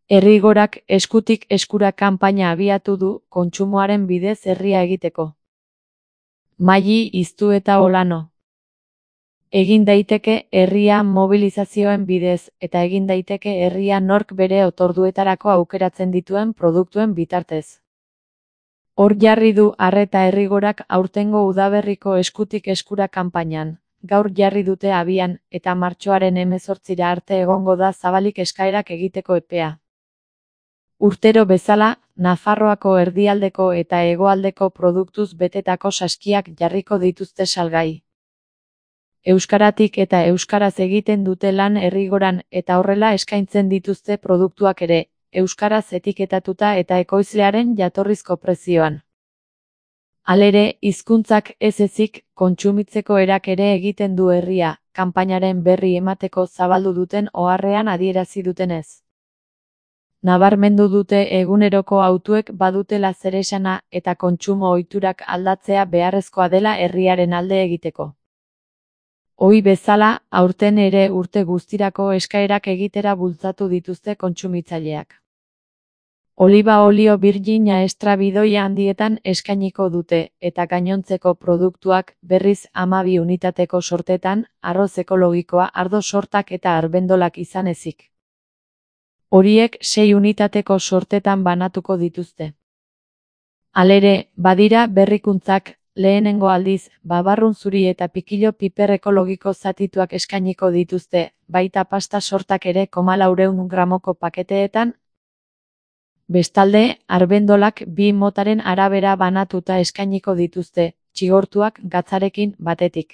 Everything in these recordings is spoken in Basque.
Herrigorak eskutik eskura kanpaina abiatu du kontsumoaren bidez herria egiteko. Maili Iztu eta Olano. Egin daiteke herria mobilizazioen bidez eta egin daiteke herria nork bere otorduetarako aukeratzen dituen produktuen bitartez. Hor jarri du arreta Herrigorak aurtengo udaberriko eskutik eskura kanpainan. Gaur jarri dute abian eta martxoaren 18 arte egongo da zabalik eskaerak egiteko epea. Urtero bezala, Nafarroako erdialdeko eta hegoaldeko produktuz betetako saskiak jarriko dituzte salgai. Euskaratik eta euskaraz egiten dute lan Herrigoran eta horrela eskaintzen dituzte produktuak ere, euskaraz etiketatuta eta ekoizlearen jatorrizko prezioan. Halere, hizkuntzak ez ezik, kontsumitzeko erak ere egiten du herria, kanpainaren berri emateko zabaldu duten oharrean adierazi dutenez. Nabarmendu dute eguneroko hautuek badutela zeresana eta kontsumo ohiturak aldatzea beharrezkoa dela herriaren alde egiteko. Ohi bezala, aurten ere urte guztirako eskaerak egitera bultzatu dituzte kontsumitzaileak. Oliba olio birjina extra bidoi handietan eskainiko dute eta gainontzeko produktuak berriz 12 unitateko sortetan, arroz ekologikoa, ardo sortak eta arbendolak izan ezik. Horiek 6 unitateko sortetan banatuko dituzte. Halere, badira berrikuntzak, lehenengo aldiz, babarrun zuri eta pikilo piper ekologiko zatituak eskainiko dituzte, baita pasta sortak ere 400 gramoko paketeetan. Bestalde, arbendolak 2 motaren arabera banatuta eskainiko dituzte, txigortuak gatzarekin batetik.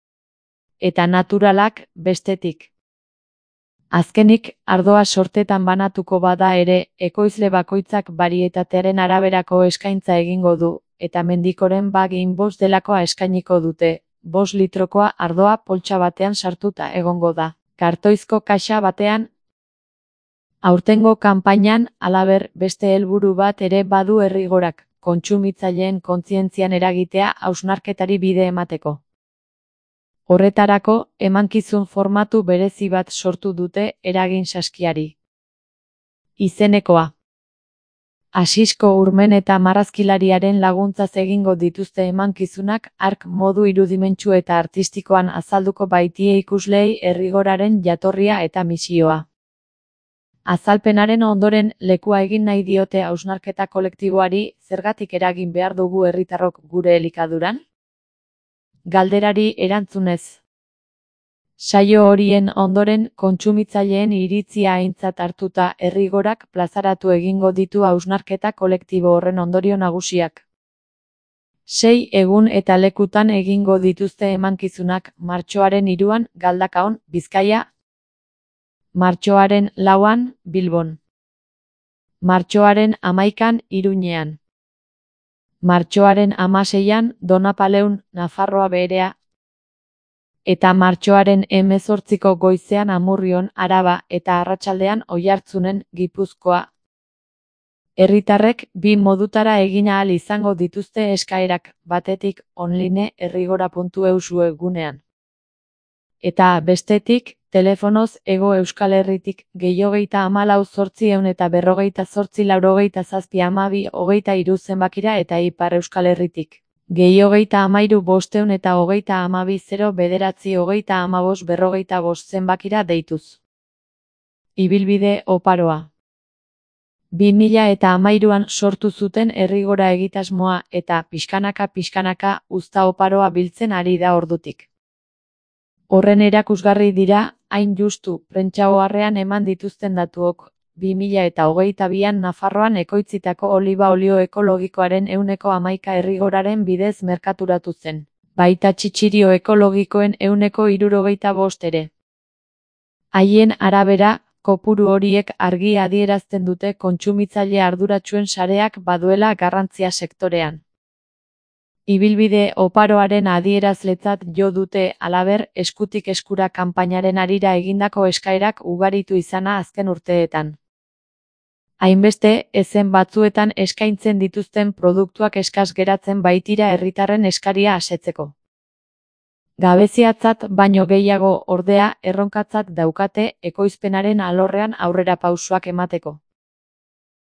Eta naturalak bestetik. Azkenik, ardoa sortetan banatuko bada ere, ekoizle bakoitzak barietatearen araberako eskaintza egingo du, eta Mendikoren bagin 5 delakoa eskainiko dute, 5 litrokoa ardoa poltsa batean sartuta egongo da, kartoizko kaxa batean. Aurtengo kanpainan, halaber, beste helburu bat ere badu Herrigorak, kontsumitzaileen kontzientzian eragitea hausnarketari bide emateko. Horretarako, emankizun formatu berezi bat sortu dute eragin saskiari. Izenekoa. Asisko Urmen eta marrazkilariaren laguntzaz egingo dituzte emankizunak ark modu irudimentsu eta artistikoan azalduko baitie ikusleei Herrigoraren jatorria eta misioa. Azalpenaren ondoren lekua egin nahi diote hausnarketa kolektiboari, zergatik eragin behar dugu herritarrok gure elikaduran? Galderari erantzunez. Saio horien ondoren kontsumitzaileen iritzia aintzat hartuta Herrigorak plazaratu egingo ditu hausnarketa kolektibo horren ondorio nagusiak. 6 egun eta lekutan egingo dituzte emankizunak, martxoaren 3an Galdakaon, Bizkaia, martxoaren 4an Bilbon, martxoaren 11an Iruñean, martxoaren 16an Donapaleun, Nafarroa Beherea, eta martxoaren 18ko goizean Amurrion, Araba, eta arratsaldean Oiartzunen, Gipuzkoa. Herritarrek 2 modutara egin ahal izango dituzte eskaerak, batetik online herrigora.eus webgunean. Eta bestetik, telefonoz Hego Euskal Herritik +94 848 427 12 zenbakira eta Ipar Euskal Herritik +93 522 0 9 45 zenbakira deituz. Ibilbide oparoa. 2013an sortu zuten Herrigora egitasmoa eta pixkanaka uzta oparoa biltzen ari da ordutik. Horren erakusgarri dira, hain justu, prentsa oharrean eman dituzten datuok, 2022an Nafarroan ekoitzitako oliba olio ekologikoaren 11% Herrigoraren bidez merkaturatu zen, baita txitxirio ekologikoen 65% ere. Haien arabera, kopuru horiek argi adierazten dute kontsumitzaile arduratsuen sareak baduela garrantzia sektorean. Ibilbide oparoaren adierazletzat jo dute, halaber, eskutik eskura kanpainaren harira egindako eskaerak ugaritu izana azken urteetan. Hainbeste, ezen batzuetan eskaintzen dituzten produktuak eskas geratzen baitira herritarren eskaria asetzeko. Gabeziatzat baino gehiago ordea erronkatzat daukate ekoizpenaren alorrean aurrerapausoak emateko.